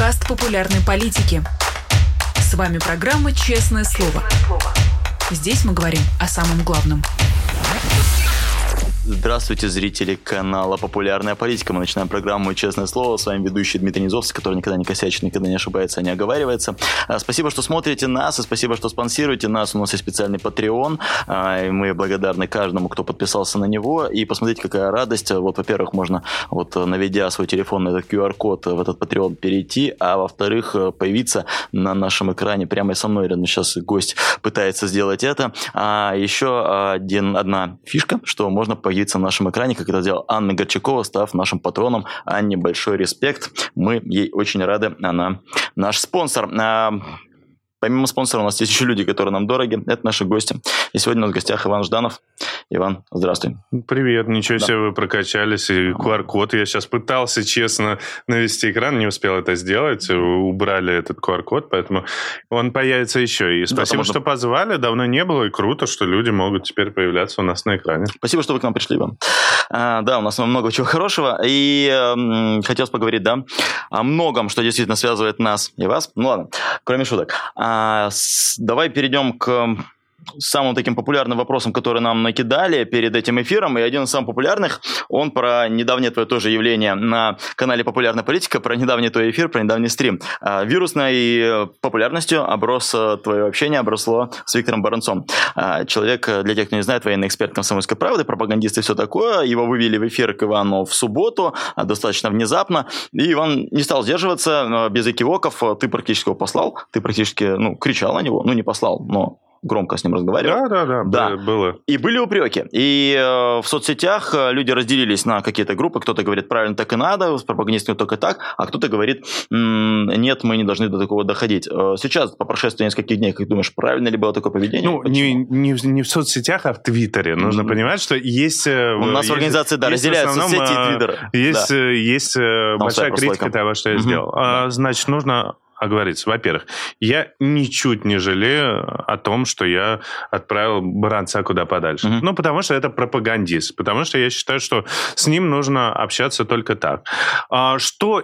подкаст популярной политики. С вами программа «Честное слово». Здесь мы говорим о самом главном. Здравствуйте, зрители канала «Популярная политика». Мы начинаем программу «Честное слово». С вами ведущий Дмитрий Низовский, который никогда не косячит, никогда не ошибается, не оговаривается. Спасибо, что смотрите нас, и спасибо, что спонсируете нас. У нас есть специальный Patreon, и мы благодарны каждому, кто подписался на него. И посмотрите, какая радость. Вот, во-первых, можно, наведя свой телефон на этот QR-код, в этот Patreon перейти, а во-вторых, появиться на нашем экране прямо со мной рядом. Сейчас гость пытается сделать это. А еще одна фишка, что можно появиться на нашем экране, как это сделала Анна Горчакова, став нашим патроном. Анне большой респект. Мы ей очень рады. Она наш спонсор. Помимо спонсора у нас есть еще люди, которые нам дороги. Это наши гости. И сегодня у нас в гостях Иван Жданов. Иван, здравствуй. Привет, ничего себе, вы прокачались. И QR-код. Я сейчас пытался, честно, навести экран, не успел это сделать. Убрали этот QR-код, поэтому он появится еще. И спасибо, что позвали. Давно не было, и круто, что люди могут теперь появляться у нас на экране. Спасибо, что вы к нам пришли, Иван. Да, у нас много чего хорошего. И хотелось поговорить, о многом, что действительно связывает нас и вас. Ну ладно, кроме шуток. Давай перейдем к самым таким популярным вопросам, которые нам накидали перед этим эфиром. И один из самых популярных, он про недавнее твое тоже явление на канале «Популярная политика», про недавний твой эфир, про недавний стрим. Вирусной популярностью твое общение обросло с Виктором Баранцом. Человек, для тех, кто не знает, военный эксперт «Комсомольской правды», пропагандист и все такое. Его вывели в эфир к Ивану в субботу, достаточно внезапно. И Иван не стал сдерживаться, без экивоков. Ты практически его послал, ты практически кричал на него. Не послал, но громко с ним разговаривал. Да, было. И были упреки. И в соцсетях люди разделились на какие-то группы. Кто-то говорит, правильно так и надо, с пропагандистами только так, а кто-то говорит, нет, мы не должны до такого доходить. Сейчас, по прошествии нескольких дней, как думаешь, правильно ли было такое поведение? Не в соцсетях, а в Твиттере. Нужно понимать, что есть... У нас в организации, разделяются соцсети и Твиттер. Есть большая критика того, что я сделал. Значит, нужно оговориться. Во-первых, я ничуть не жалею о том, что я отправил Баранца куда подальше. Потому что это пропагандист. Потому что я считаю, что с ним нужно общаться только так. О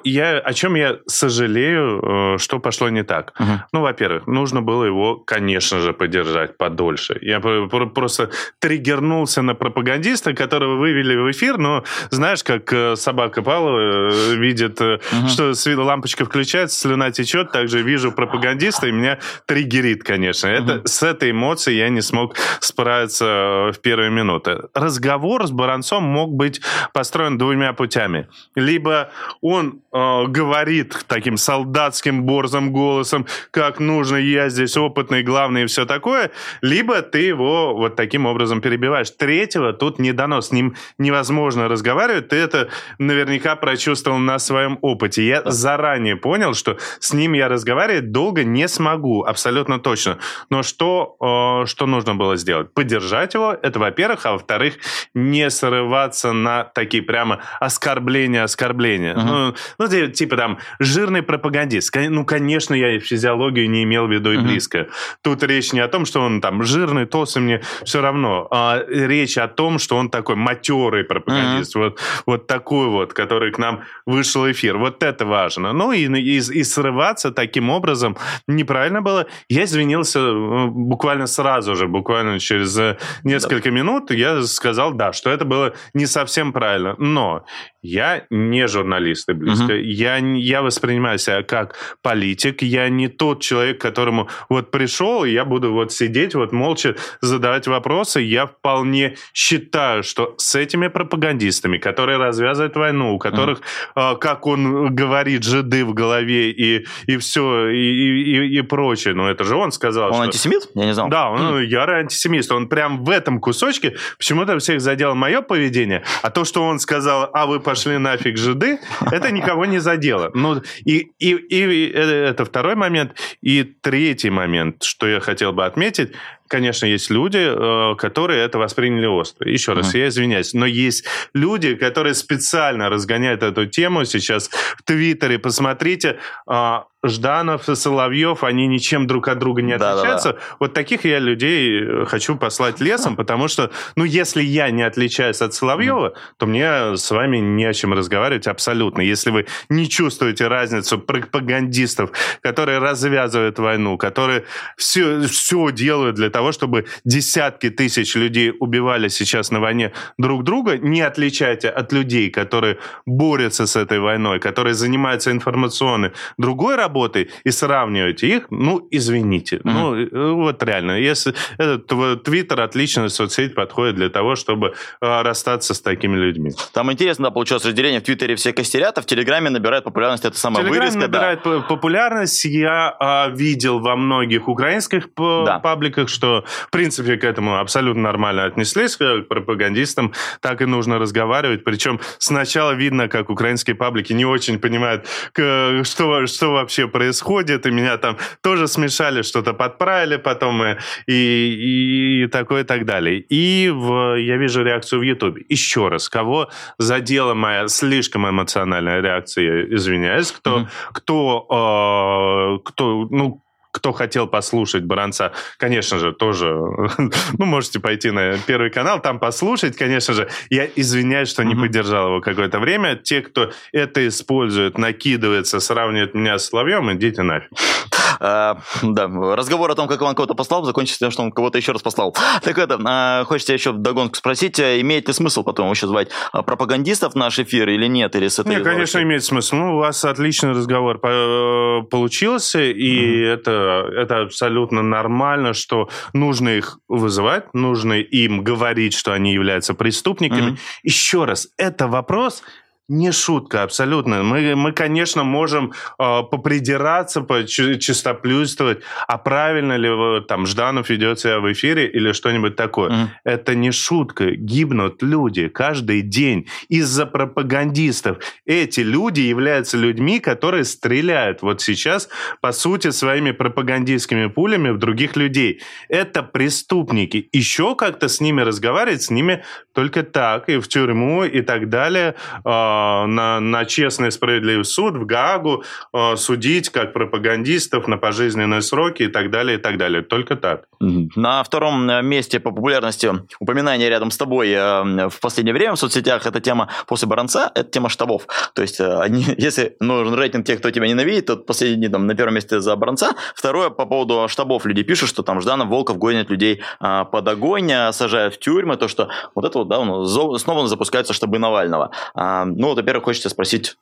чем я сожалею, что пошло не так? Во-первых, нужно было его, конечно же, поддержать подольше. Я просто триггернулся на пропагандиста, которого вывели в эфир, но знаешь, как собака Павлова видит, что лампочка включается, слюна течет, также вижу пропагандиста, и меня триггерит, конечно. С этой эмоцией я не смог справиться в первые минуты. Разговор с Баранцом мог быть построен двумя путями. Либо он говорит таким солдатским борзым голосом, как нужно, я здесь опытный, главный и все такое, либо ты его вот таким образом перебиваешь. Третьего тут не дано. С ним невозможно разговаривать. Ты это наверняка прочувствовал на своем опыте. Я заранее понял, что с ним я разговаривать долго не смогу, абсолютно точно. Но что нужно было сделать? Поддержать его, это во-первых, а во-вторых, не срываться на такие прямо оскорбления. Типа там, жирный пропагандист. Конечно, я физиологию не имел в виду и близко. Тут речь не о том, что он там жирный, толстый, мне все равно. А речь о том, что он такой матерый пропагандист. Вот такой вот, который к нам вышел в эфир. Вот это важно. И срываться таким образом неправильно было. Я извинился буквально сразу же, буквально через несколько минут я сказал, что это было не совсем правильно. Но я не журналист и близко. Я воспринимаю себя как политик. Я не тот человек, которому пришел, и я буду сидеть, молча задавать вопросы. Я вполне считаю, что с этими пропагандистами, которые развязывают войну, у которых, как он говорит, жиды в голове и все, и прочее. Это же он сказал, Он антисемит? Я не знал. Да, он ярый антисемит. Он прям в этом кусочке почему-то всех задело мое поведение, а то, что он сказал, вы пошли нафиг, жиды, это никого не задело. И это второй момент. И третий момент, что я хотел бы отметить, конечно, есть люди, которые это восприняли остро. Еще раз, я извиняюсь, но есть люди, которые специально разгоняют эту тему сейчас в Твиттере. Посмотрите, Жданов и Соловьев, они ничем друг от друга не отличаются. Вот таких я людей хочу послать лесом, потому что, если я не отличаюсь от Соловьева, то мне с вами не о чем разговаривать абсолютно. Если вы не чувствуете разницу пропагандистов, которые развязывают войну, которые все делают для того, чтобы десятки тысяч людей убивали сейчас на войне друг друга, не отличайте от людей, которые борются с этой войной, которые занимаются информационной другой работой, и сравниваете их, извините. Вот реально. Если этот Твиттер отличная соцсеть подходит для того, чтобы расстаться с такими людьми. Там интересно, получилось разделение. В Твиттере все костерят, а в Телеграме набирает популярность эта самая вырезка. Набирает популярность. Я видел во многих украинских пабликах, что, в принципе, к этому абсолютно нормально отнеслись, к пропагандистам. Так и нужно разговаривать. Причем сначала видно, как украинские паблики не очень понимают, что вообще происходит, и меня там тоже смешали, что-то подправили потом, и такое, и так далее. И я вижу реакцию в Ютубе. Еще раз, кого задела моя слишком эмоциональная реакция, извиняюсь, кто хотел послушать Баранца, конечно же, тоже, можете пойти на Первый канал, там послушать, конечно же. Я извиняюсь, что не поддержал его какое-то время. Те, кто это использует, накидывается, сравнивает меня с Соловьем, идите нафиг. Разговор о том, как он кого-то послал, закончится тем, что он кого-то еще раз послал. Так хочется еще вдогонку спросить, имеет ли смысл потом еще звать пропагандистов в наш эфир или нет? Или с этой нет, конечно, имеет смысл. У вас отличный разговор получился, и это абсолютно нормально, что нужно их вызывать, нужно им говорить, что они являются преступниками. Еще раз, это вопрос... Не шутка, абсолютно. Мы, конечно, можем попридираться, чистоплюйствовать, а правильно ли там Жданов ведет себя в эфире или что-нибудь такое. Это не шутка. Гибнут люди каждый день из-за пропагандистов. Эти люди являются людьми, которые стреляют вот сейчас, по сути, своими пропагандистскими пулями в других людей. Это преступники. Еще как-то с ними разговаривать, с ними только так, и в тюрьму, и так далее, на честный и справедливый суд, в Гаагу, судить как пропагандистов на пожизненные сроки и так далее, и так далее. Только так. На втором месте по популярности упоминания рядом с тобой в последнее время в соцсетях эта тема после Баранца, это тема штабов. То есть, если нужен рейтинг тех, кто тебя ненавидит, то последний на первом месте за Баранца. Второе, по поводу штабов. Люди пишут, что там Жданов, Волков гонят людей под огонь, сажают в тюрьмы, то, что вот это снова запускаются штабы Навального. Во-первых, хочется спросить,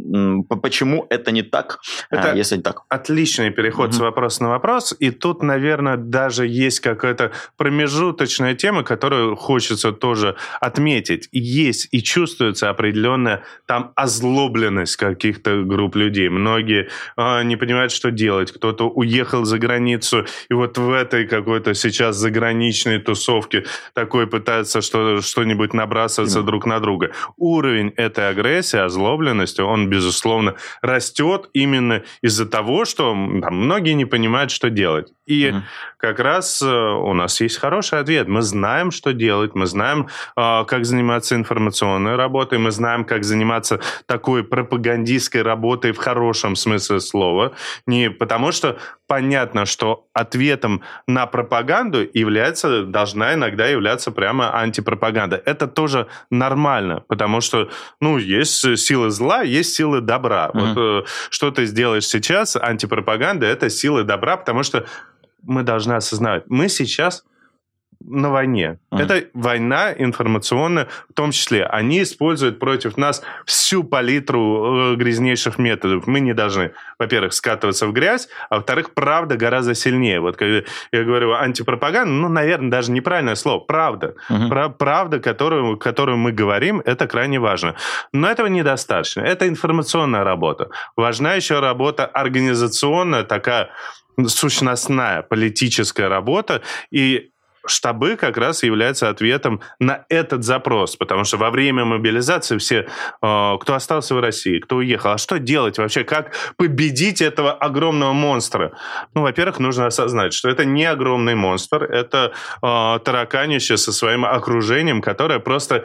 почему это не так, если не так? Отличный переход с вопроса на вопрос. И тут, наверное, даже есть какая-то промежуточная тема, которую хочется тоже отметить. Есть и чувствуется определенная там озлобленность каких-то групп людей. Многие не понимают, что делать. Кто-то уехал за границу, и вот в этой какой-то сейчас заграничной тусовке такой пытается что-нибудь набрасываться друг на друга. Уровень этой агрессии, озлобленности, он безусловно, растет именно из-за того, что многие не понимают, что делать. И как раз у нас есть хороший ответ. Мы знаем, что делать, мы знаем, как заниматься информационной работой, мы знаем, как заниматься такой пропагандистской работой в хорошем смысле слова. Не потому что понятно, что ответом на пропаганду должна иногда являться прямо антипропаганда. Это тоже нормально, потому что есть силы зла, есть силы добра. Вот что ты сделаешь сейчас, антипропаганда – это силы добра, потому что мы должны осознавать, мы сейчас на войне. Это война информационная, в том числе. Они используют против нас всю палитру грязнейших методов. Мы не должны, во-первых, скатываться в грязь, а во-вторых, правда гораздо сильнее. Вот когда я говорю антипропаганда, наверное, даже неправильное слово. Правда. Правда, которую мы говорим, это крайне важно. Но этого недостаточно. Это информационная работа. Важна еще работа организационная, такая сущностная политическая работа. И штабы как раз являются ответом на этот запрос, потому что во время мобилизации все, кто остался в России, кто уехал, а что делать вообще, как победить этого огромного монстра? Ну, во-первых, нужно осознать, что это не огромный монстр, это тараканище со своим окружением, которое просто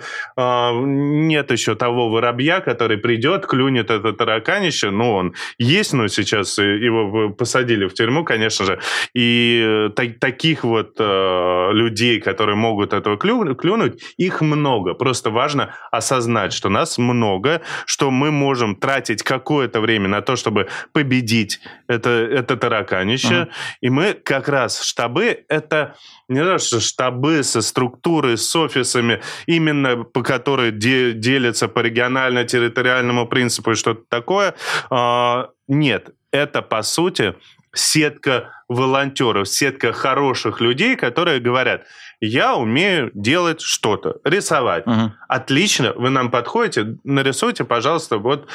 нет еще того воробья, который придет, клюнет это тараканище, ну, он есть, но сейчас его посадили в тюрьму, конечно же, и таких вот людей, которые могут этого клюнуть, их много. Просто важно осознать, что нас много, что мы можем тратить какое-то время на то, чтобы победить это тараканище. И мы как раз штабы, это не то, что штабы со структурой, с офисами, именно по которой делятся по регионально-территориальному принципу и что-то такое. Нет, это, по сути, сетка волонтеров, сетка хороших людей, которые говорят: я умею делать что-то, рисовать. Отлично, вы нам подходите, нарисуйте, пожалуйста, вот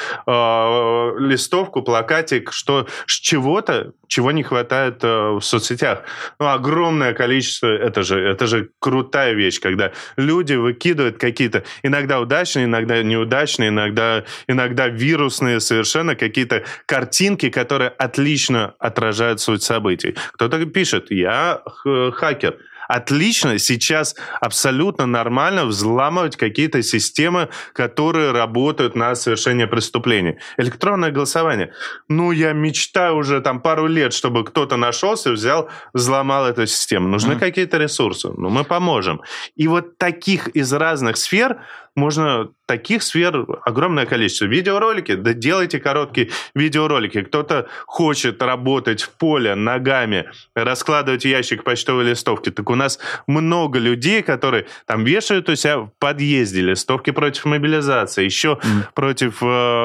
листовку, плакатик, чего-то, чего не хватает в соцсетях. Ну, огромное количество, это же крутая вещь, когда люди выкидывают какие-то, иногда удачные, иногда неудачные, иногда вирусные совершенно какие-то картинки, которые отлично отражают суть событий. Кто-то пишет: я хакер. Отлично, сейчас абсолютно нормально взламывать какие-то системы, которые работают на совершение преступлений. Электронное голосование. Ну, я мечтаю уже там пару лет, чтобы кто-то нашелся, взломал эту систему. Нужны какие-то ресурсы. Ну, мы поможем. И вот таких из разных сфер таких сфер огромное количество. Видеоролики, да делайте короткие видеоролики. Кто-то хочет работать в поле ногами, раскладывать ящик почтовой листовки. Так у нас много людей, которые там вешают у себя в подъезде листовки против мобилизации, еще против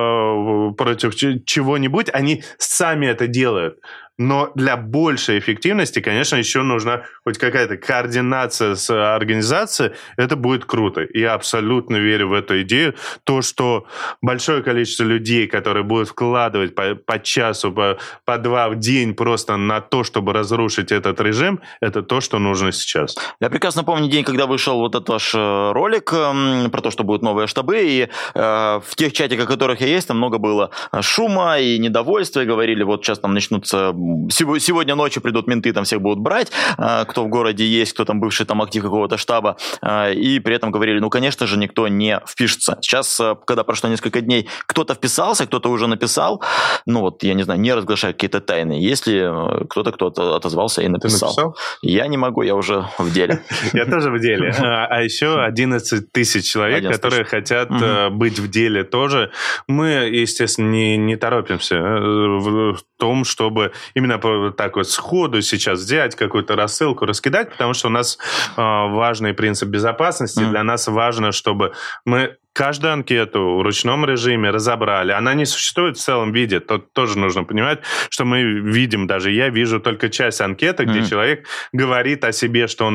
чего-нибудь. Они сами это делают. Но для большей эффективности, конечно, еще нужна хоть какая-то координация с организацией. Это будет круто. Я абсолютно верю в эту идею. То, что большое количество людей, которые будут вкладывать по часу, по два в день просто на то, чтобы разрушить этот режим, это то, что нужно сейчас. Я прекрасно помню день, когда вышел вот этот ваш ролик про то, что будут новые штабы, и в тех чатиках, в которых я есть, там много было шума и недовольства, и говорили: вот сейчас там начнутся... Сегодня ночью придут менты, там всех будут брать, кто в городе есть, кто там бывший там актив какого-то штаба, и при этом говорили: ну, конечно же, никто не впишется. Сейчас, когда прошло несколько дней, кто-то вписался, кто-то уже написал, ну вот, я не знаю, не разглашая какие-то тайны. Если кто-то отозвался и написал. Ты написал? Я не могу, я уже в деле. Я тоже в деле. А еще 11 тысяч человек, которые хотят быть в деле тоже. Мы, естественно, не торопимся в том, чтобы именно так вот сходу сейчас взять какую-то рассылку, раскидать, потому что у нас важный принцип безопасности. Для нас важно, чтобы мы каждую анкету в ручном режиме разобрали. Она не существует в целом виде. Тут тоже нужно понимать, что мы видим, даже я вижу только часть анкеты, где человек говорит о себе, что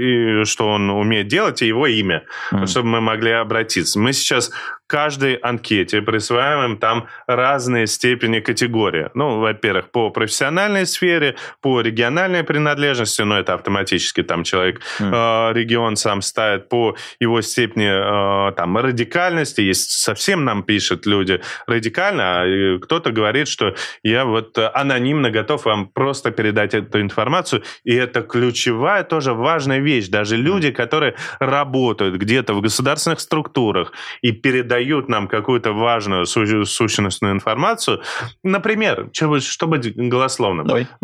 он умеет делать, и его имя, чтобы мы могли обратиться. Мы сейчас каждой анкете присваиваем там разные степени категории. Ну, во-первых, по профессиональной сфере, по региональной принадлежности, но это автоматически там человек, регион сам ставит, по его степени там радикальности. Есть совсем нам пишут люди радикально, а кто-то говорит, что я вот анонимно готов вам просто передать эту информацию, и это ключевая, тоже важная вещь. Даже люди, которые работают где-то в государственных структурах и передают нам какую-то важную сущностную информацию, например, чтобы быть голословным,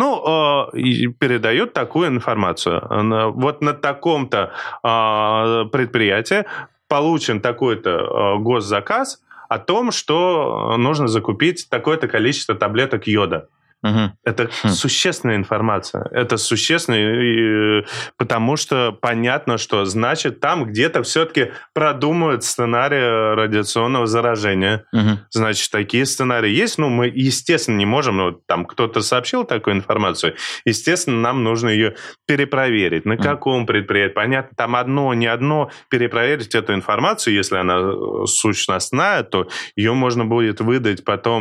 передают такую информацию. Вот на таком-то предприятии получен такой-то госзаказ о том, что нужно закупить такое-то количество таблеток йода. Это существенная информация. Это существенно, потому что понятно, что значит там где-то все-таки продумывают сценарий радиационного заражения. Значит, такие сценарии есть. Ну, мы, естественно, не можем, там кто-то сообщил такую информацию, естественно, нам нужно ее перепроверить. На каком предприятии? Понятно, там одно, не одно. Перепроверить эту информацию, если она сущностная, то ее можно будет выдать потом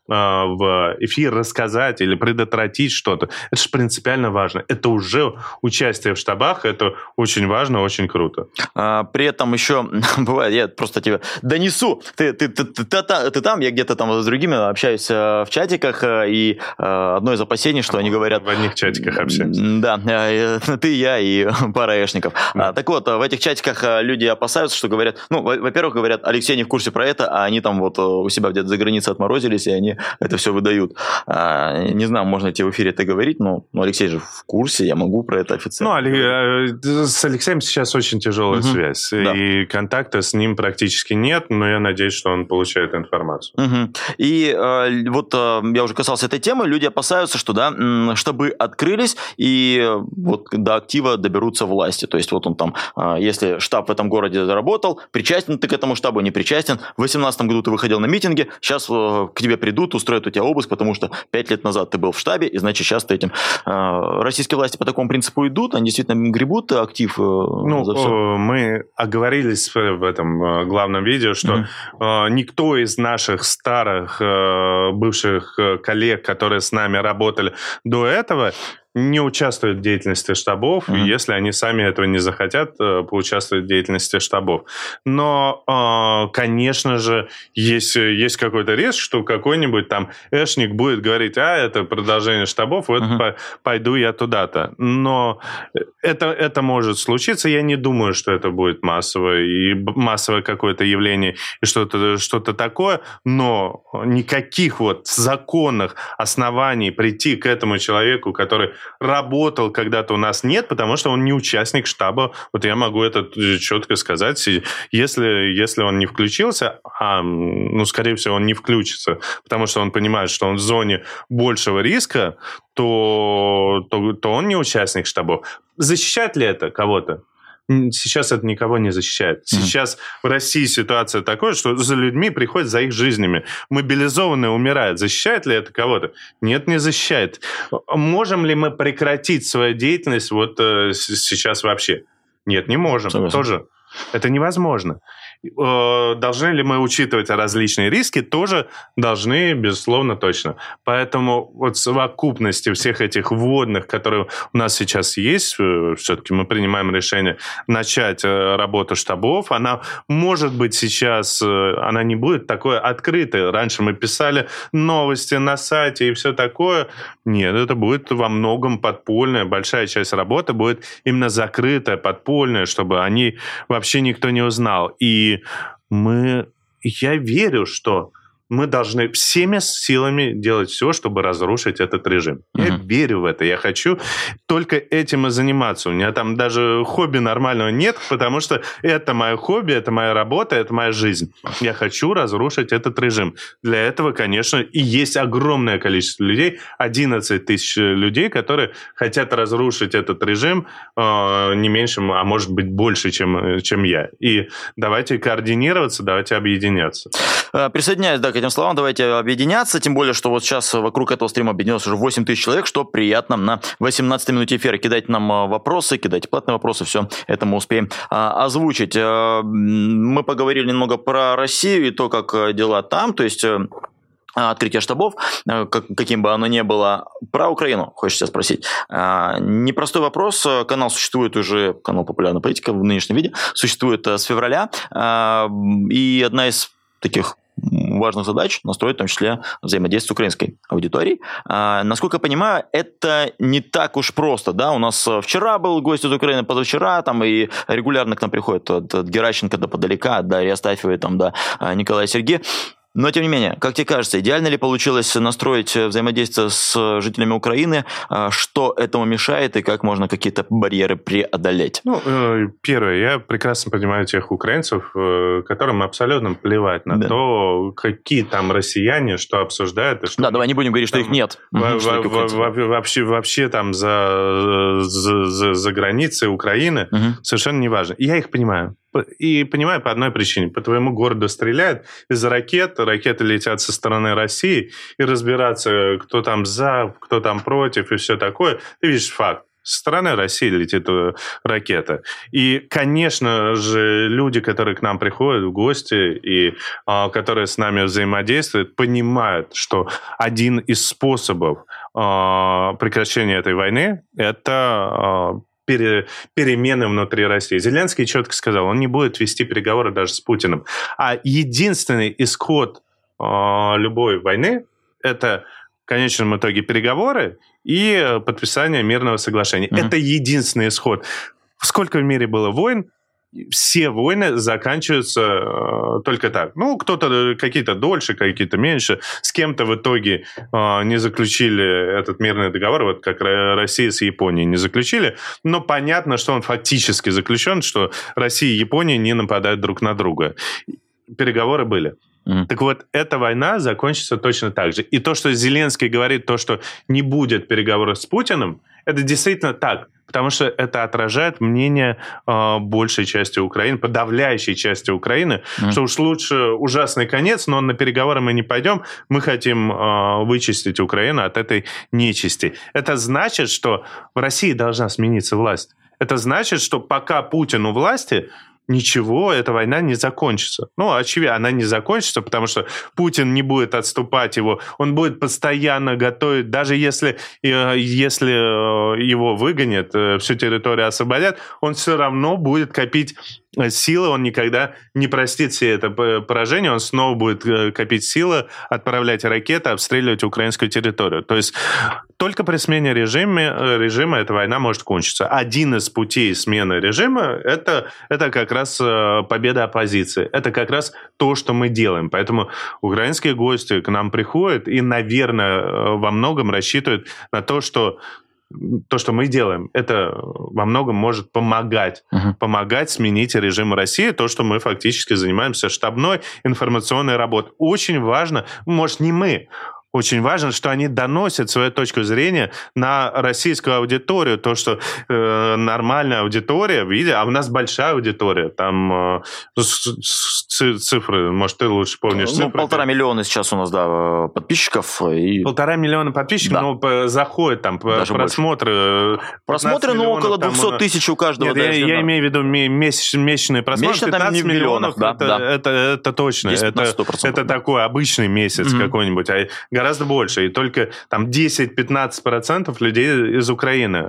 в эфир рассказать или предотвратить что-то. Это же принципиально важно. Это уже участие в штабах, это очень важно, очень круто. При этом еще бывает, я просто тебе донесу, ты там, я где-то там с другими общаюсь в чатиках, и одно из опасений, что они говорят... В одних чатиках общаемся. Да, ты, я и пара эшников. Так вот, в этих чатиках люди опасаются, что говорят, во-первых, говорят, Алексей не в курсе про это, а они там вот у себя где-то за границей отморозились, и они это все выдают. Не знаю, можно тебе в эфире это говорить, но Алексей же в курсе, я могу про это официально. С Алексеем сейчас очень тяжелая связь, и контакта с ним практически нет, но я надеюсь, что он получает информацию. И вот я уже касался этой темы, люди опасаются, что, чтобы открылись и вот до актива доберутся власти. То есть вот он там, если штаб в этом городе заработал, причастен ты к этому штабу, не причастен. В 2018 году ты выходил на митинги, сейчас к тебе придут, устроят у тебя обыск, потому что 5 лет назад ты был в штабе, и значит сейчас ты этим... Российские власти по такому принципу идут, они действительно гребут актив за все. Мы оговорились в этом главном видео, что никто из наших старых бывших коллег, которые с нами работали до этого, не участвуют в деятельности штабов, если они сами этого не захотят, поучаствовать в деятельности штабов. Но, конечно же, есть какой-то риск, что какой-нибудь там эшник будет говорить, это продолжение штабов, вот пойду я туда-то. Но это может случиться. Я не думаю, что это будет массовое какое-то явление и что-то такое, но никаких вот законных оснований прийти к этому человеку, который работал когда-то, у нас нет, потому что он не участник штаба. Вот я могу это четко сказать. Если он не включился, скорее всего, он не включится, потому что он понимает, что он в зоне большего риска, то он не участник штабов. Защищает ли это кого-то? Сейчас это никого не защищает. Сейчас в России ситуация такая, что за людьми приходят за их жизнями. Мобилизованные умирают. Защищает ли это кого-то? Нет, не защищает. Можем ли мы прекратить свою деятельность вот сейчас вообще? Нет, не можем. Тоже. Это невозможно. Должны ли мы учитывать различные риски? Тоже должны, безусловно, точно. Поэтому вот в совокупности всех этих вводных, которые у нас сейчас есть, все-таки мы принимаем решение начать работу штабов. Она может быть сейчас, она не будет такой открытой. Раньше мы писали новости на сайте и все такое. Нет, это будет во многом подпольная. Большая часть работы будет именно закрытая, подпольная, чтобы о ней вообще никто не узнал. И я верю, что мы должны всеми силами делать все, чтобы разрушить этот режим. Я верю в это. Я хочу только этим и заниматься. У меня там даже хобби нормального нет, потому что это мое хобби, это моя работа, это моя жизнь. Я хочу разрушить этот режим. Для этого, конечно, и есть огромное количество людей, 11 тысяч людей, которые хотят разрушить этот режим не меньше, а может быть больше, чем я. И давайте координироваться, давайте объединяться. Присоединяюсь, к этим словам, давайте объединяться, тем более, что вот сейчас вокруг этого стрима объединилось уже 8 тысяч человек, что приятно на 18-й минуте эфира. Кидайте нам вопросы, кидайте платные вопросы, все это мы успеем озвучить. Мы поговорили немного про Россию и то, как дела там, то есть... открытие штабов, каким бы оно ни было. Про Украину хочется спросить. Непростой вопрос. Канал существует уже, канал «Популярная политика» в нынешнем виде, существует с февраля. И одна из таких важных задач настроить в том числе взаимодействие с украинской аудиторией. Насколько я понимаю, это не так уж просто. Да? У нас вчера был гость из Украины, позавчера, там и регулярно к нам приходят от Геращенко до Подоляка, до Ильи Астафьевой, там, до Николая Сергея. Но, тем не менее, как тебе кажется, идеально ли получилось настроить взаимодействие с жителями Украины? Что этому мешает и как можно какие-то барьеры преодолеть? Первое, я прекрасно понимаю тех украинцев, которым абсолютно плевать на то, какие там россияне, что обсуждают. И что давай не будем говорить, что их нет. Вообще там за границей Украины совершенно не важно. И я их понимаю. И понимаю по одной причине. По твоему городу стреляют из ракет, ракеты летят со стороны России, и разбираться, кто там за, кто там против и все такое, ты видишь факт. Со стороны России летит ракета. И, конечно же, люди, которые к нам приходят в гости и которые с нами взаимодействуют, понимают, что один из способов прекращения этой войны – это перемены внутри России. Зеленский четко сказал, он не будет вести переговоры даже с Путиным. А единственный исход любой войны – это в конечном итоге переговоры и подписание мирного соглашения. Это единственный исход. Сколько в мире было войн? Все войны заканчиваются только так. Ну, кто-то какие-то дольше, какие-то меньше. С кем-то в итоге не заключили этот мирный договор, вот как Россия с Японией не заключили. Но понятно, что он фактически заключен, что Россия и Япония не нападают друг на друга. Переговоры были. Так вот, эта война закончится точно так же. И то, что Зеленский говорит, то, что не будет переговоров с Путиным, это действительно так. Потому что это отражает мнение большей части Украины, подавляющей части Украины, что уж лучше ужасный конец, но на переговоры мы не пойдем, мы хотим вычистить Украину от этой нечисти. Это значит, что в России должна смениться власть. Это значит, что пока Путин у власти, ничего, эта война не закончится. Ну, очевидно, она не закончится, потому что Путин не будет отступать его, он будет постоянно готовить, даже если его выгонят, всю территорию освободят, он все равно будет копить силы, он никогда не простит себе это поражение, он снова будет копить силы, отправлять ракеты, обстреливать украинскую территорию. То есть только при смене режима эта война может кончиться. Один из путей смены режима – это как раз победа оппозиции. Это как раз то, что мы делаем. Поэтому украинские гости к нам приходят и, наверное, во многом рассчитывают на то, что мы делаем, это во многом может помогать. Помогать сменить режим России, то, что мы фактически занимаемся штабной информационной работой. Очень важно, может, не мы, очень важно, что они доносят свою точку зрения на российскую аудиторию. То, что нормальная аудитория, видя, а у нас большая аудитория, там цифры, может, ты лучше помнишь цифры. 1,5 миллиона сейчас у нас, да, подписчиков. 1,5 миллиона подписчиков, да. Но заходят там даже просмотры. Просмотры, около 200 тысяч у каждого. Нет, я имею в виду месячные просмотры. 15 миллионов, да, это точно. Это такой обычный месяц какой-нибудь. Гораздо больше. И только там 10-15% людей из Украины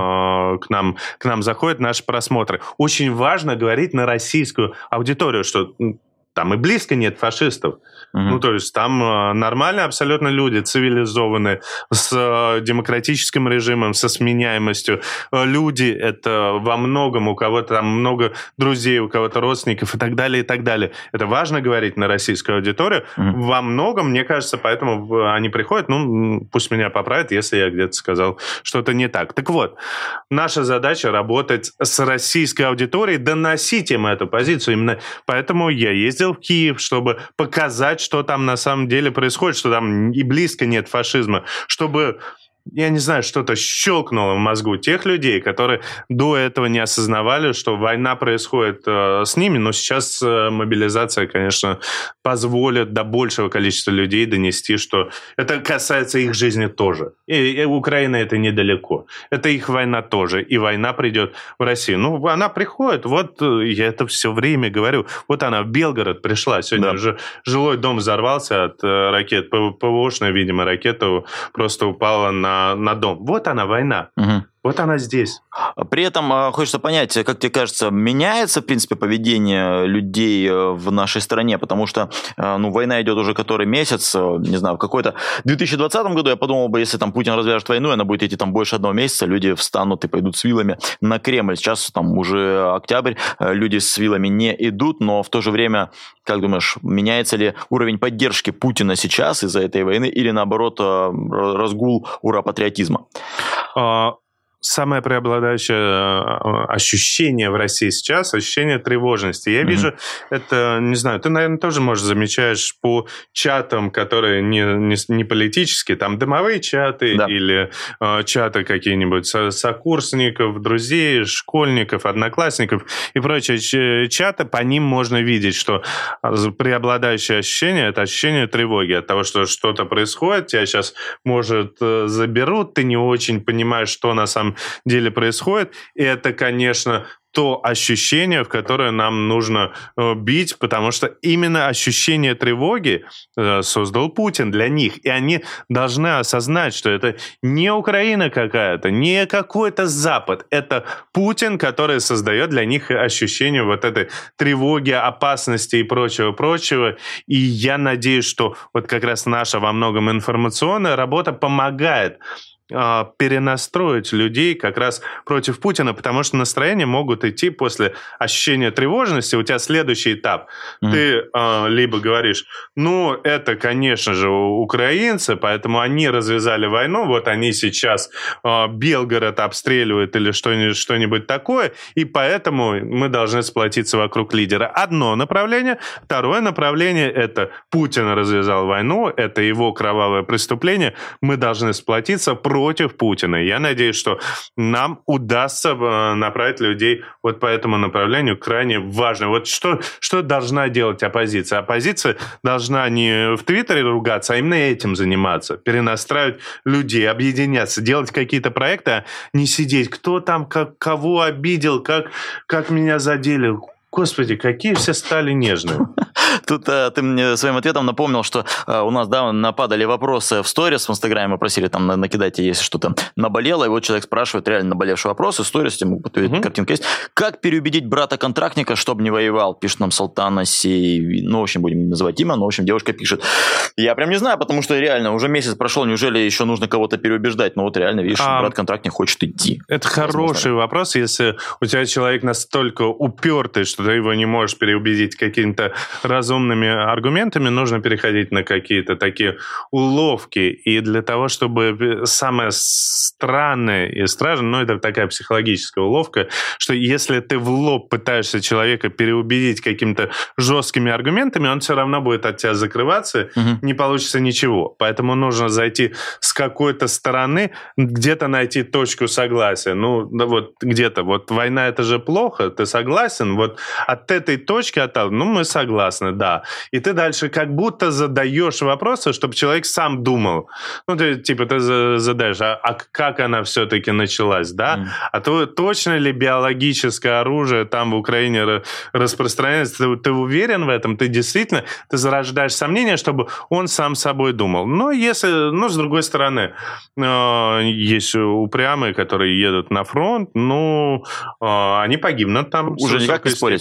к нам заходят наши просмотры. Очень важно говорить на российскую аудиторию, что там и близко нет фашистов. Ну, то есть там нормальные абсолютно люди, цивилизованные, с демократическим режимом, со сменяемостью. Люди — это во многом, у кого-то там много друзей, у кого-то родственников и так далее, и так далее. Это важно говорить на российскую аудиторию. Во многом, мне кажется, поэтому они приходят, пусть меня поправят, если я где-то сказал что-то не так. Так вот, наша задача — работать с российской аудиторией, доносить им эту позицию. Именно поэтому я ездил в Киев, чтобы показать, что там на самом деле происходит, что там и близко нет фашизма, чтобы, я не знаю, что-то щелкнуло в мозгу тех людей, которые до этого не осознавали, что война происходит с ними, но сейчас мобилизация, конечно, позволит до большего количества людей донести, что это касается их жизни тоже. И Украина — это недалеко. Это их война тоже. И война придет в Россию. Она приходит. Вот я это все время говорю. Вот она в Белгород пришла. Сегодня уже жилой дом взорвался от ракет. ПВОшная, видимо, ракета просто упала на дом. Вот она, война. Вот она здесь. При этом хочется понять, как тебе кажется, меняется, в принципе, поведение людей в нашей стране, потому что война идет уже который месяц, не знаю, в какой-то 2020 году я подумал бы, если там Путин развяжет войну, и она будет идти там больше 1 месяца, люди встанут и пойдут с вилами на Кремль. Сейчас там уже октябрь, люди с вилами не идут, но в то же время, как думаешь, меняется ли уровень поддержки Путина сейчас из-за этой войны или наоборот разгул ура-патриотизма? Самое преобладающее ощущение в России сейчас — ощущение тревожности. Я вижу это, не знаю, ты, наверное, тоже, может, замечаешь по чатам, которые не политические, там домовые чаты или чаты какие-нибудь сокурсников, друзей, школьников, одноклассников и прочие чаты, по ним можно видеть, что преобладающее ощущение — это ощущение тревоги от того, что что-то происходит, тебя сейчас, может, заберут, ты не очень понимаешь, что на самом самом деле происходит. И это, конечно, то ощущение, в которое нам нужно бить, потому что именно ощущение тревоги создал Путин для них. И они должны осознать, что это не Украина какая-то, не какой-то Запад. Это Путин, который создает для них ощущение вот этой тревоги, опасности и прочего-прочего. И я надеюсь, что вот как раз наша во многом информационная работа помогает перенастроить людей как раз против Путина, потому что настроения могут идти после ощущения тревожности. У тебя следующий этап. Ты либо говоришь, это, конечно же, украинцы, поэтому они развязали войну, вот они сейчас Белгород обстреливают или что-нибудь такое, и поэтому мы должны сплотиться вокруг лидера. Одно направление. Второе направление — это Путин развязал войну, это его кровавое преступление, мы должны сплотиться против Путина. Я надеюсь, что нам удастся направить людей вот по этому направлению крайне важно. Вот что должна делать оппозиция? Оппозиция должна не в Твиттере ругаться, а именно этим заниматься. Перенастраивать людей, объединяться, делать какие-то проекты, а не сидеть. Кто там кого обидел, как меня задели. Господи, какие все стали нежные. Тут ты мне своим ответом напомнил, что у нас, нападали вопросы в сторис в Инстаграме, мы просили там накидать, если что-то наболело, и вот человек спрашивает реально наболевший вопрос, и в сторис, картинка есть. Как переубедить брата-контрактника, чтобы не воевал, пишет нам Салтана Сей, в общем, будем называть имя, но, в общем, девушка пишет. Я прям не знаю, потому что реально уже месяц прошел, неужели еще нужно кого-то переубеждать? Вот реально, видишь, брат-контрактник хочет идти. Это хороший вопрос, если у тебя человек настолько упертый, что ты его не можешь переубедить каким-то разумными аргументами, нужно переходить на какие-то такие уловки. И для того, чтобы самое странное и страшное, это такая психологическая уловка, что если ты в лоб пытаешься человека переубедить какими-то жесткими аргументами, он все равно будет от тебя закрываться, не получится ничего. Поэтому нужно зайти с какой-то стороны, где-то найти точку согласия. Где-то. Война — это же плохо, ты согласен? Вот от этой точки, мы согласны, да. И ты дальше как будто задаешь вопросы, чтобы человек сам думал. Ты задаешь, а как она все-таки началась, да? А то точно ли биологическое оружие там в Украине распространяется? Ты уверен в этом? Ты действительно, ты зарождаешь сомнения, чтобы он сам собой думал. Но если, с другой стороны, есть упрямые, которые едут на фронт, они погибнут там. Уже никак не спорить.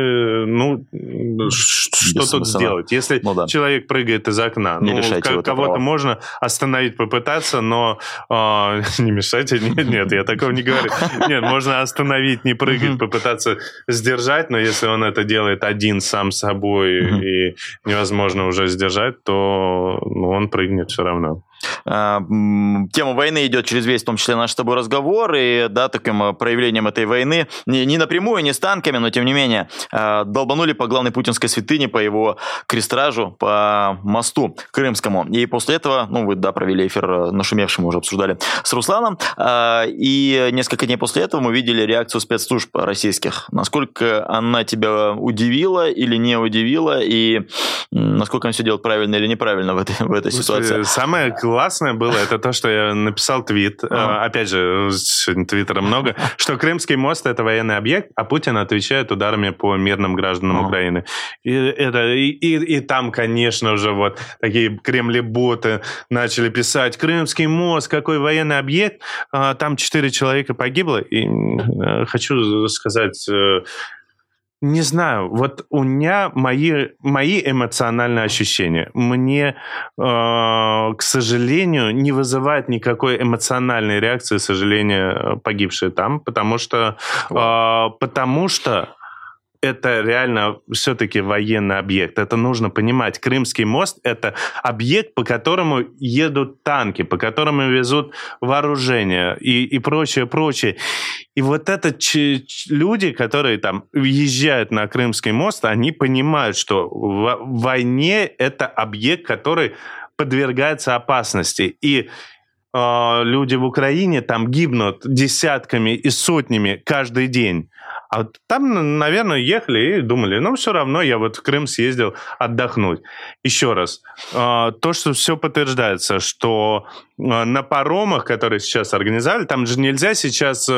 Что тут сделать? Если человек прыгает из окна, кого-то можно остановить, попытаться, но не мешайте. Нет, я такого не говорю. Нет, можно остановить, не прыгать, попытаться сдержать, но если он это делает один сам собой и невозможно уже сдержать, то он прыгнет все равно. Тема войны идет через весь, в том числе, наш с тобой разговор, и таким проявлением этой войны, не напрямую, не с танками, но тем не менее, долбанули по главной путинской святыне, по его крестражу, по мосту Крымскому. И после этого, вы провели эфир нашумевший, мы уже обсуждали с Русланом, и несколько дней после этого мы видели реакцию спецслужб российских. Насколько она тебя удивила или не удивила, и насколько они все делают правильно или неправильно в этой ситуации? Самое классное было, это то, что я написал твит, опять же, сегодня твиттера много, что Крымский мост — это военный объект, а Путин отвечает ударами по мирным гражданам Украины. И там, конечно, уже такие кремлеботы начали писать: Крымский мост, какой военный объект, там 4 человека погибло, и хочу сказать... Не знаю, у меня мои эмоциональные ощущения. Мне, к сожалению, не вызывает никакой эмоциональной реакции, к сожалению, погибшие там, потому что это реально все-таки военный объект. Это нужно понимать. Крымский мост — это объект, по которому едут танки, по которому везут вооружение и прочее. И это люди, которые там въезжают на Крымский мост, они понимают, что в войне это объект, который подвергается опасности. И люди в Украине там гибнут десятками и сотнями каждый день. А вот там, наверное, ехали и думали, ну, все равно я вот в Крым съездил отдохнуть. Еще раз, то, что все подтверждается, что на паромах, которые сейчас организовали, там же нельзя сейчас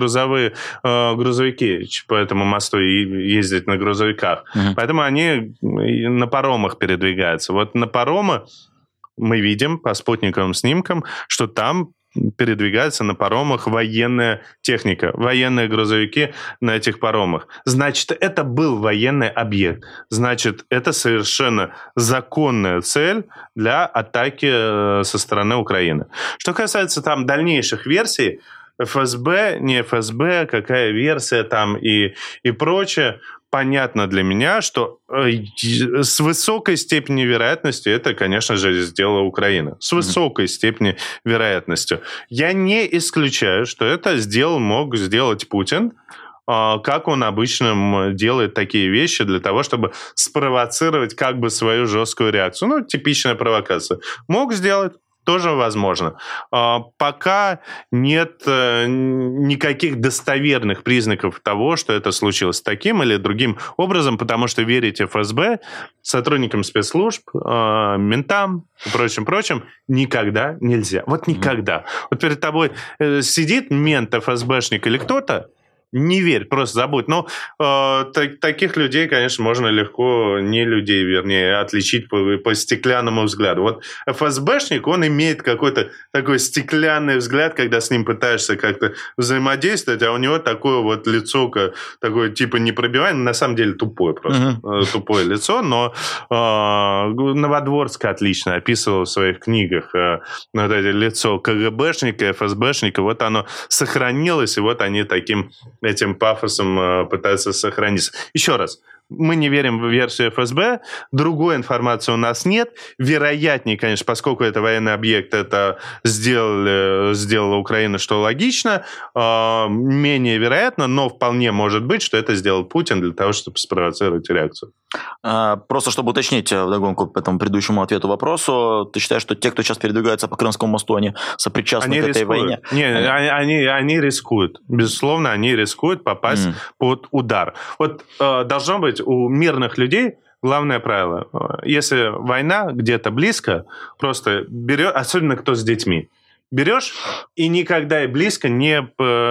грузовики по этому мосту ездить на грузовиках. Поэтому они на паромах передвигаются. Вот на паромы мы видим по спутниковым снимкам, что там передвигается на паромах военная техника, военные грузовики на этих паромах. Значит, это был военный объект. Значит, это совершенно законная цель для атаки со стороны Украины. Что касается там дальнейших версий, ФСБ, не ФСБ, какая версия там и прочее, понятно для меня, что с высокой степенью вероятности это, конечно же, сделала Украина. С высокой степенью вероятностью. Я не исключаю, что это мог сделать Путин, как он обычно делает такие вещи для того, чтобы спровоцировать как бы свою жесткую реакцию. Ну, типичная провокация. Мог сделать. Тоже возможно. Пока нет никаких достоверных признаков того, что это случилось таким или другим образом, потому что верить ФСБ, сотрудникам спецслужб, ментам и прочим никогда нельзя. Вот никогда. Вот перед тобой сидит мент, ФСБшник или кто-то, не верь, просто забудь. Но таких людей, конечно, можно легко, не людей, вернее, отличить по стеклянному взгляду. Вот ФСБшник, он имеет какой-то такой стеклянный взгляд, когда с ним пытаешься как-то взаимодействовать, а у него такое вот лицо, такое типа непробиваемое, на самом деле тупое просто. Тупое лицо, но Новодворск отлично описывал в своих книгах вот это лицо КГБшника, ФСБшника, вот оно сохранилось, и вот они этим пафосом пытаются сохраниться. Еще раз, мы не верим в версию ФСБ, другой информации у нас нет. Вероятнее, конечно, поскольку это военный объект, это сделала Украина, что логично, менее вероятно, но вполне может быть, что это сделал Путин для того, чтобы спровоцировать реакцию. Просто чтобы уточнить вдогонку по этому предыдущему ответу вопросу, ты считаешь, что те, кто сейчас передвигается по Крымскому мосту, они сопричастны к этой войне? Нет, они рискуют. Безусловно, они рискуют попасть под удар. Вот должно быть у мирных людей главное правило. Если война где-то близко, просто берешь, особенно кто с детьми, берешь и никогда и близко не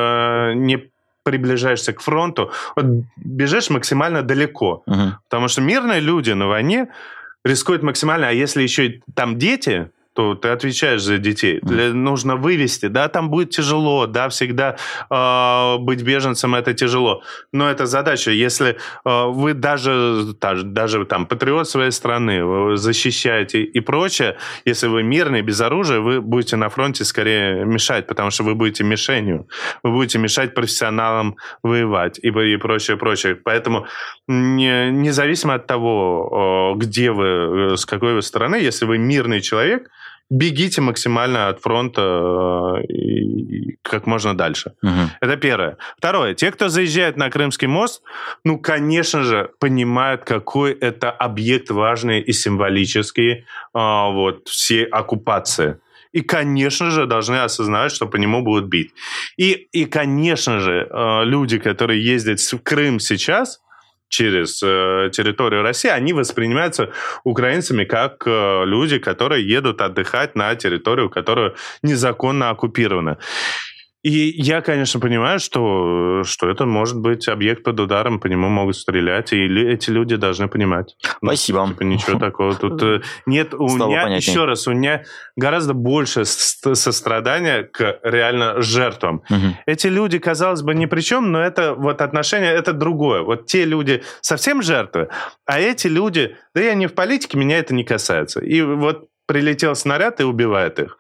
приближаешься к фронту, вот бежишь максимально далеко. Потому что мирные люди на войне рискуют максимально, а если еще и там дети, то ты отвечаешь за детей. Нужно вывести. Да, там будет тяжело, да, всегда быть беженцем это тяжело. Но это задача. Если вы даже там патриот своей страны, вы защищаете и прочее, если вы мирный, без оружия, вы будете на фронте скорее мешать, потому что вы будете мишенью. Вы будете мешать профессионалам воевать и прочее. Поэтому независимо от того, где вы, с какой вы стороны, если вы мирный человек, бегите максимально от фронта и как можно дальше. Это первое. Второе. Те, кто заезжает на Крымский мост, конечно же, понимают, какой это объект важный и символический всей оккупации. И, конечно же, должны осознавать, что по нему будут бить. И конечно же, люди, которые ездят в Крым сейчас, через территорию России, они воспринимаются украинцами как люди, которые едут отдыхать на территорию, которая незаконно оккупирована. И я, конечно, понимаю, что это может быть объект под ударом, по нему могут стрелять, и эти люди должны понимать. Спасибо. Ничего такого тут нет. У меня гораздо больше сострадания к реально жертвам. Эти люди, казалось бы, ни при чем, но это вот отношение, это другое. Вот те люди совсем жертвы, а эти люди, да я не в политике, меня это не касается. И вот прилетел снаряд и убивает их.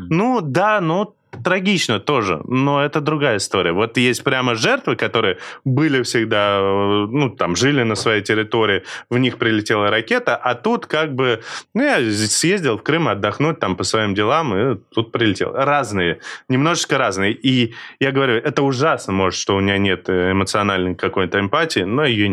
Трагично тоже, но это другая история. Вот есть прямо жертвы, которые были всегда, жили на своей территории, в них прилетела ракета, а тут я съездил в Крым отдохнуть там по своим делам, и тут прилетел. Разные, немножечко разные. И я говорю, это ужасно, может, что у меня нет эмоциональной какой-то эмпатии, но ее нет.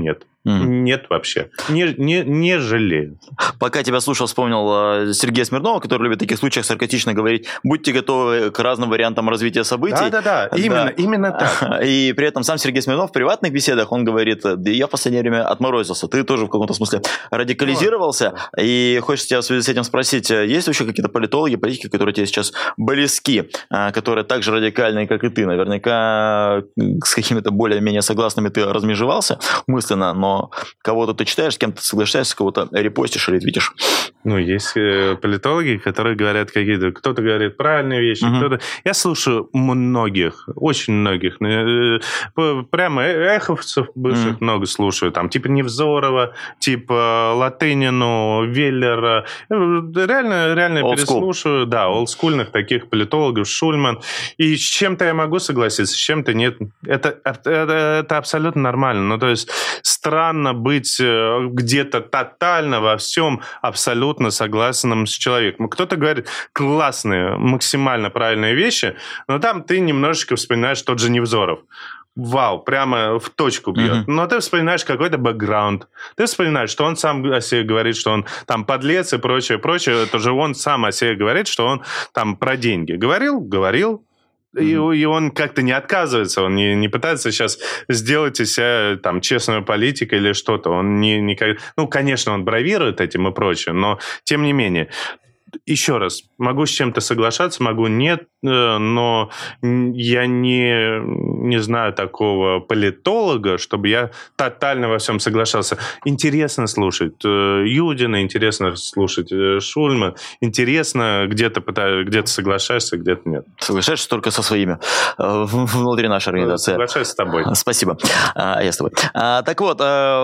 Нет вообще. Не жалею. Пока тебя слушал, вспомнил Сергея Смирнова, который любит в таких случаях саркастично говорить: будьте готовы к разным вариантам развития событий. Да, именно так. И при этом сам Сергей Смирнов в приватных беседах, он говорит: да я в последнее время отморозился. Ты тоже в каком-то смысле радикализировался. И хочется тебя в связи с этим спросить, есть вообще какие-то политологи, политики, которые тебе сейчас близки, которые так же радикальные, как и ты? Наверняка с какими-то более-менее согласными ты размежевался мысленно, но кого-то ты читаешь, с кем-то соглашаешься, кого-то репостишь или твитишь. Есть политологи, которые говорят какие-то... Кто-то говорит правильные вещи, кто-то... Я слушаю многих, очень многих. Прямо эховцев бывших много слушаю. Там типа Невзорова, типа Латынину, Веллера. Реально переслушаю. Да, олдскульных таких политологов, Шульман. И с чем-то я могу согласиться, с чем-то нет. Это абсолютно нормально. То есть странно быть где-то тотально во всем абсолютно согласным с человеком. Кто-то говорит классные, максимально правильные вещи, но там ты немножечко вспоминаешь тот же Невзоров. Вау, прямо в точку бьет. Но ты вспоминаешь какой-то бэкграунд. Ты вспоминаешь, что он сам о себе говорит, что он там подлец и прочее. Это же он сам о себе говорит, что он там про деньги. Говорил. И он как-то не отказывается, он не пытается сейчас сделать из себя там честную политику или что-то. Он конечно, он бравирует этим и прочее, но тем не менее. Еще раз, могу с чем-то соглашаться, могу нет, но я не знаю такого политолога, чтобы я тотально во всем соглашался. Интересно слушать Юдина, интересно слушать Шульман, интересно, где-то соглашаешься, где-то нет. Соглашаешься только со своими внутри нашей организации. Соглашаюсь с тобой. Спасибо. Я с тобой. Так вот,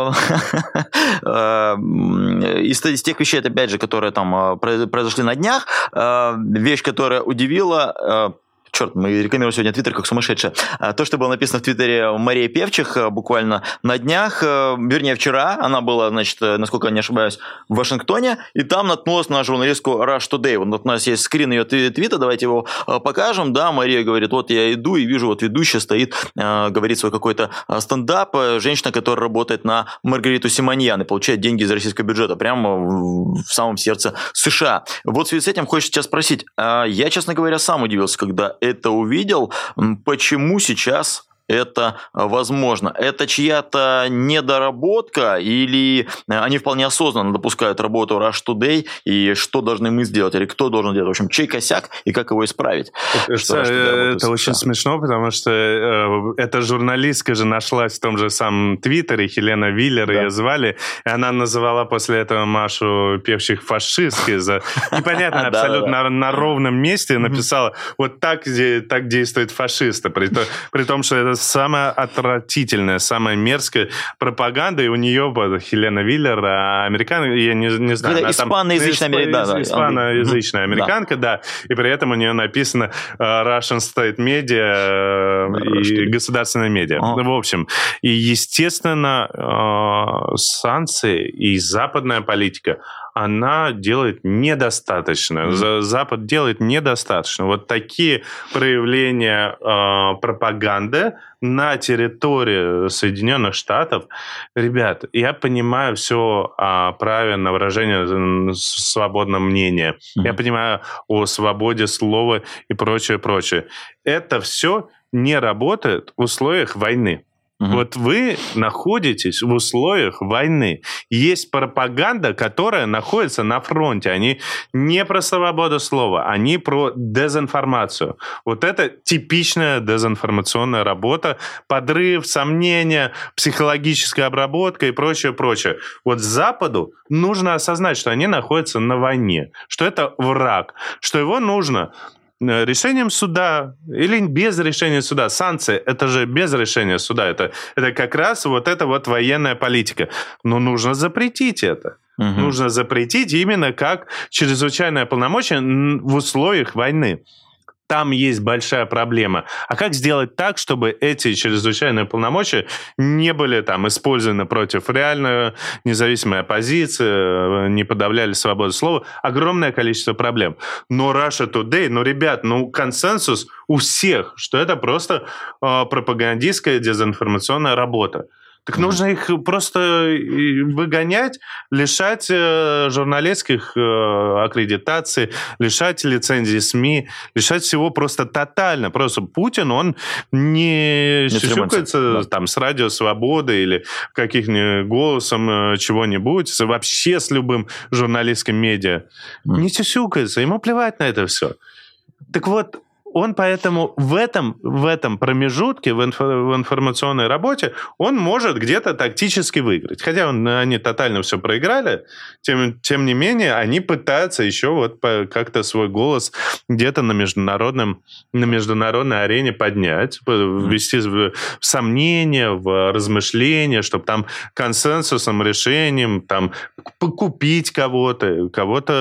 из тех вещей, опять же, которые там произошли на днях, вещь, которая удивила... Черт, мы рекламируем сегодня Твиттер как сумасшедшие. То, что было написано в Твиттере Марии Певчих буквально на днях, вернее, вчера, она была, значит, насколько я не ошибаюсь, в Вашингтоне, и там наткнулась на журналистку Rush Today. Вот у нас есть скрин ее твита, давайте его покажем. Да, Мария говорит: вот я иду и вижу, вот ведущая стоит, говорит свой какой-то стендап, женщина, которая работает на Маргариту Симоньян и получает деньги из российского бюджета, прямо в самом сердце США. Вот в связи с этим хочется тебя спросить, я, честно говоря, сам удивился, когда это увидел, почему сейчас это возможно? Это чья-то недоработка или они вполне осознанно допускают работу Rush Today, и что должны мы сделать, или кто должен делать? В общем, чей косяк и как его исправить? Это очень смешно, потому что эта журналистка же нашлась в том же самом Твиттере, Хелена Виллер ее звали, и она называла после этого Машу Певчих фашисткой за непонятно абсолютно на ровном месте написала: вот так действуют фашисты, при том, что это самая отвратительная, самая мерзкая пропаганда, и у нее, Хелена Виллер, американка, я не знаю... Это испаноязычная американка, да, и при этом у нее написано Russian State Media и государственные медиа. В общем, и, естественно, санкции и западная политика, она делает недостаточно. Запад делает недостаточно. Вот такие проявления пропаганды на территории Соединенных Штатов. Ребят, я понимаю все о праве на выражение свободного мнения. Я понимаю о свободе слова и прочее. Это все не работает в условиях войны. Вот вы находитесь в условиях войны. Есть пропаганда, которая находится на фронте. Они не про свободу слова, они про дезинформацию. Вот это типичная дезинформационная работа, подрыв, сомнения, психологическая обработка и прочее. Вот Западу нужно осознать, что они находятся на войне, что это враг, что его нужно... решением суда или без решения суда. Санкции – это же без решения суда. Это как раз вот эта вот военная политика. Но нужно запретить это. Нужно запретить именно как чрезвычайное полномочие в условиях войны. Там есть большая проблема. А как сделать так, чтобы эти чрезвычайные полномочия не были там использованы против реальной независимой оппозиции, не подавляли свободу слова? Огромное количество проблем. Но Russia Today, ребят, консенсус у всех, что это просто пропагандистская дезинформационная работа. Так нужно их просто выгонять, лишать журналистских аккредитаций, лишать лицензии СМИ, лишать всего просто тотально. Просто Путин, он не сюсюкается там с Радио Свободы или каких-нибудь голосом чего-нибудь, вообще с любым журналистским медиа. Не сюсюкается, ему плевать на это все. Так вот, он поэтому в этом промежутке, в информационной работе, он может где-то тактически выиграть. Хотя они тотально все проиграли, тем не менее, они пытаются еще вот как-то свой голос где-то на международной арене поднять, ввести в сомнения, в размышления, чтобы там консенсусом, решением там купить кого-то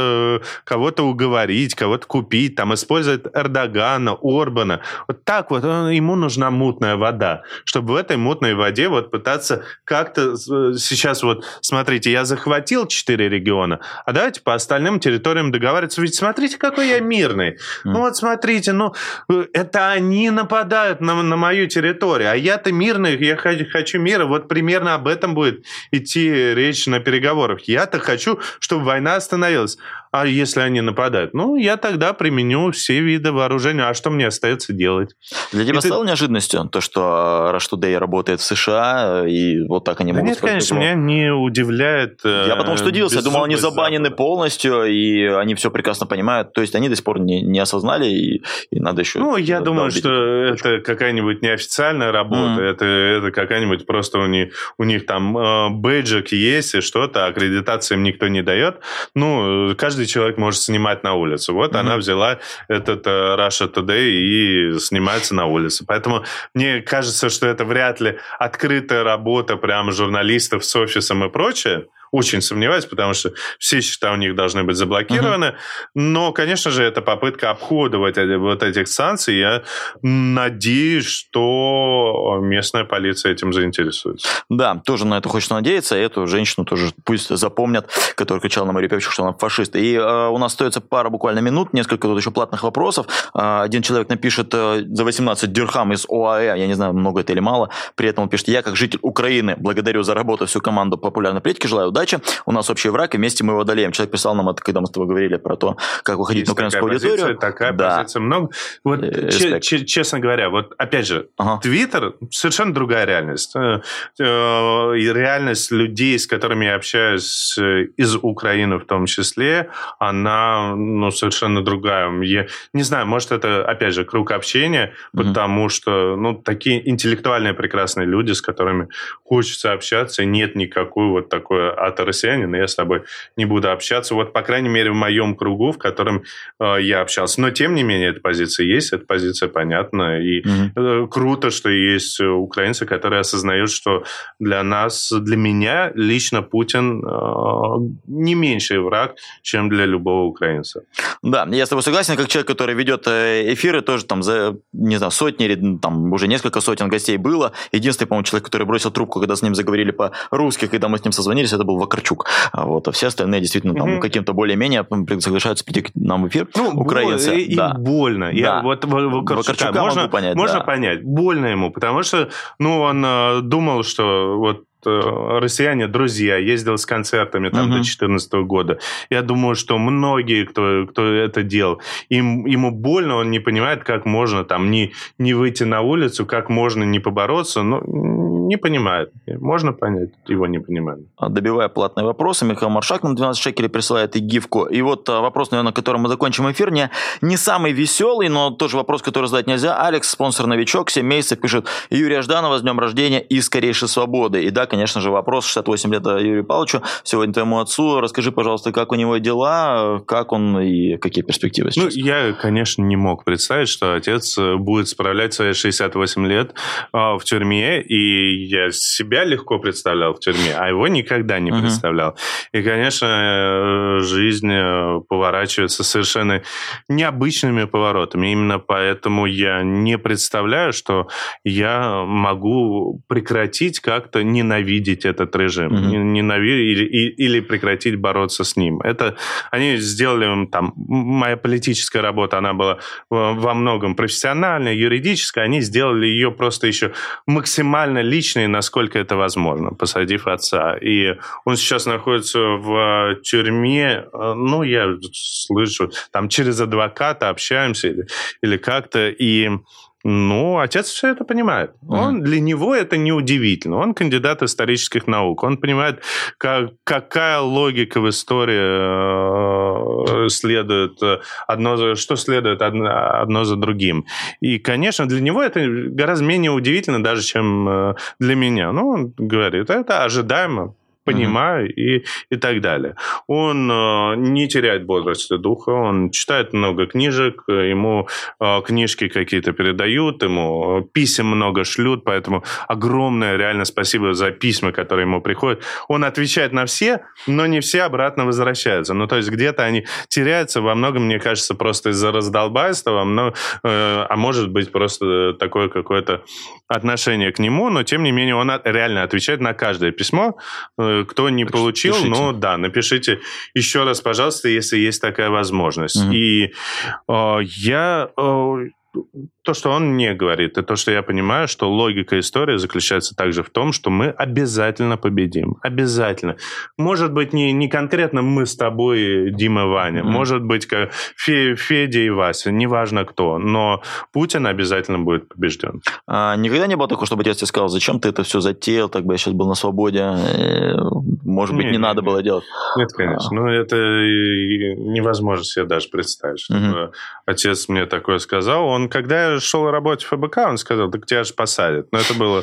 уговорить, кого-то купить, там использовать Эрдогана, Орбана. Вот так вот ему нужна мутная вода, чтобы в этой мутной воде вот пытаться как-то сейчас вот, смотрите, я захватил 4 региона, а давайте по остальным территориям договариваться. Ведь смотрите, какой я мирный. Ну вот смотрите, это они нападают на мою территорию, а я-то мирный, я хочу мира. Вот примерно об этом будет идти речь на переговорах. Я-то хочу, чтобы война остановилась. А если они нападают? Я тогда применю все виды вооружения. А что мне остается делать? Для тебя стало неожиданностью то, что Rush Today работает в США, и вот так они могут... Нет, конечно, меня не удивляет. Я потому что удивился. Я думал, они забанены полностью, и они все прекрасно понимают. То есть они до сих пор не осознали, и надо еще... я думаю, что это какая-нибудь неофициальная работа. Это какая-нибудь просто у них там бейджик есть и что-то, аккредитации им никто не дает. Каждый человек может снимать на улице. Вот она взяла этот Russia Today и снимается на улице. Поэтому мне кажется, что это вряд ли открытая работа прям журналистов с офисом и прочее. Очень сомневаюсь, потому что все счета у них должны быть заблокированы. Но, конечно же, это попытка обхода вот этих санкций. Я надеюсь, что местная полиция этим заинтересуется. Да, тоже на это хочется надеяться. Эту женщину тоже пусть запомнят, которая кричала на Марию Певчих, что она фашист. И у нас остается пара буквально минут, несколько тут еще платных вопросов. Один человек напишет за 18 дирхам из ОАЭ, я не знаю, много это или мало. При этом он пишет: я, как житель Украины, благодарю за работу всю команду популярной политики, желаю удачи. У нас общий враг, и вместе мы его одолеем. Человек писал нам это, когда мы с тобой говорили про то, как выходить на украинскую аудиторию. Такая позиция много. Вот, честно говоря, вот опять же, Твиттер совершенно другая реальность. И реальность людей, с которыми я общаюсь из Украины в том числе, она совершенно другая. Я не знаю, может, это, опять же, круг общения, потому что такие интеллектуальные прекрасные люди, с которыми хочется общаться, нет никакой вот такой россиянин, я с тобой не буду общаться. Вот, по крайней мере, в моем кругу, в котором я общался. Но, тем не менее, эта позиция есть, эта позиция понятна. И круто, что есть украинцы, которые осознают, что для нас, для меня лично Путин не меньший враг, чем для любого украинца. Да, я с тобой согласен. Как человек, который ведет эфиры, тоже там за, не знаю, сотни или там уже несколько сотен гостей было. Единственный, по-моему, человек, который бросил трубку, когда с ним заговорили по-русски, когда мы с ним созвонились, это был Вакарчук. А все остальные действительно там каким-то более-менее соглашаются прийти к нам в эфир. Украинцы. Им больно. Да. Вакарчука можно понять. Больно ему, потому что он думал, что вот россияне друзья, ездил с концертами там до 2014 года. Я думаю, что многие, кто это делал, ему больно, он не понимает, как можно там не выйти на улицу, как можно не побороться. Не понимает. Можно понять, его не понимают. Добивая платные вопросы, Михаил Маршак нам 12 шекелей присылает и гифку. И вот вопрос, наверное, которым мы закончим эфир, не самый веселый, но тоже вопрос, который задать нельзя. Алекс, спонсор-новичок, 7 месяцев, пишет: Юрия Жданова с днем рождения и скорейшей свободы. И да, конечно же, вопрос 68 лет Юрию Павловичу, сегодня твоему отцу. Расскажи, пожалуйста, как у него дела, как он и какие перспективы сейчас? Я, конечно, не мог представить, что отец будет справлять свои 68 лет в тюрьме, и я себя легко представлял в тюрьме, а его никогда не представлял. И, конечно, жизнь поворачивается совершенно необычными поворотами. Именно поэтому я не представляю, что я могу прекратить как-то ненавидеть этот режим, или прекратить бороться с ним. Это они сделали, там, моя политическая работа, она была во многом профессиональная, юридическая, они сделали ее просто еще максимально личной, личный, насколько это возможно, посадив отца. И он сейчас находится в тюрьме, ну, я слышу, там через адвоката общаемся или как-то, и... Ну, отец все это понимает. Для него это неудивительно. Он кандидат исторических наук. Он понимает, какая логика в истории следует, что следует одно за другим. И, конечно, для него это гораздо менее удивительно даже, чем для меня. Ну, он говорит, это ожидаемо. Понимаю и так далее. Он не теряет бодрости духа, он читает много книжек, ему книжки какие-то передают, ему писем много шлют, поэтому огромное реально спасибо за письма, которые ему приходят. Он отвечает на все, но не все обратно возвращаются. Ну, то есть где-то они теряются, во многом, мне кажется, просто из-за раздолбайства, а может быть просто такое какое-то отношение к нему, но тем не менее он реально отвечает на каждое письмо. Кто не получил, ну да, напишите еще раз, пожалуйста, если есть такая возможность. И то, что он не говорит, и то, что я понимаю, что логика истории заключается также в том, что мы обязательно победим. Обязательно. Может быть, не конкретно мы с тобой, Дима, Ваня. Может быть, как Федя и Вася. Неважно кто. Но Путин обязательно будет побежден. Никогда не было такого, чтобы отец тебе сказал, зачем ты это все затеял, так бы я сейчас был на свободе. Может быть, не надо было делать. Нет, конечно. Ну, это невозможно себе даже представить, чтобы отец мне такое сказал. Он, когда я шел работать в ФБК, он сказал, так тебя же посадят. Но это было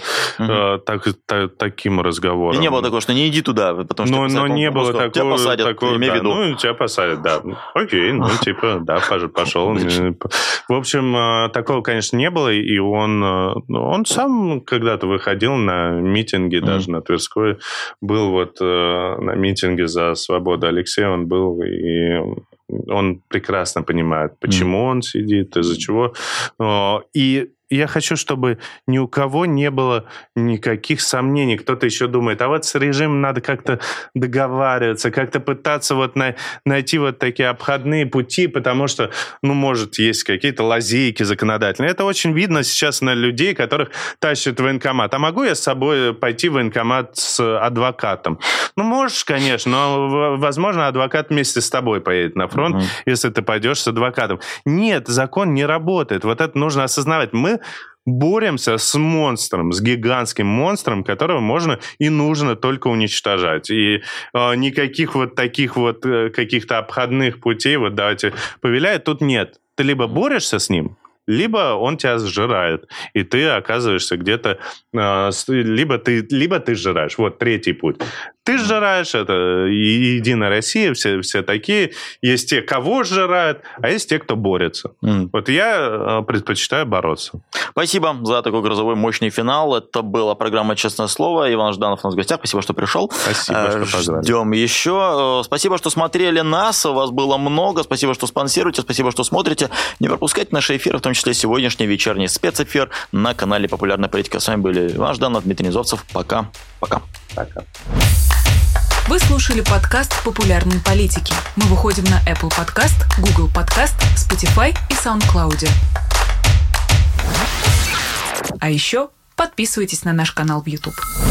таким разговором. И не было такого, что не иди туда, потому что... Но не было такого... Тебя посадят, имей в виду. Ну, тебя посадят, да. Окей, ну, типа, да, пошел. В общем, такого, конечно, не было. И он сам когда-то выходил на митинги, даже на Тверской. Был вот на митинге за свободу Алексея, он был, и он прекрасно понимает, почему он сидит, из-за чего. И я хочу, чтобы ни у кого не было никаких сомнений. Кто-то еще думает, а вот с режимом надо как-то договариваться, как-то пытаться вот найти вот такие обходные пути, потому что, ну, может, есть какие-то лазейки законодательные. Это очень видно сейчас на людей, которых тащат в военкомат. А могу я с собой пойти в военкомат с адвокатом? Ну, можешь, конечно, но, возможно, адвокат вместе с тобой поедет на фронт, если ты пойдешь с адвокатом. Нет, закон не работает. Вот это нужно осознавать. Мы боремся с монстром, с гигантским монстром, которого можно и нужно только уничтожать. И никаких вот таких вот каких-то обходных путей, вот давайте повеляет, тут нет. Ты либо борешься с ним, либо он тебя сжирает, и ты оказываешься где-то... Либо ты сжираешь. Вот третий путь. Ты сжираешь, это Единая Россия, все такие. Есть те, кого сжирают, а есть те, кто борется. Вот я предпочитаю бороться. Спасибо за такой грозовой мощный финал. Это была программа «Честное слово». Иван Жданов у нас в гостях. Спасибо, что пришел. Спасибо, что позвали. Ждем еще. Спасибо, что смотрели нас. Вас было много. Спасибо, что спонсируете. Спасибо, что смотрите. Не пропускайте наши эфиры, в том числе сегодняшний вечерний спецэфир на канале «Популярная политика». С вами были Иван Жданов, Дмитрий Низовцев. Пока. Пока. Вы слушали подкаст «Популярные политики». Мы выходим на Apple Podcast, Google Podcast, Spotify и SoundCloud. А еще подписывайтесь на наш канал в YouTube.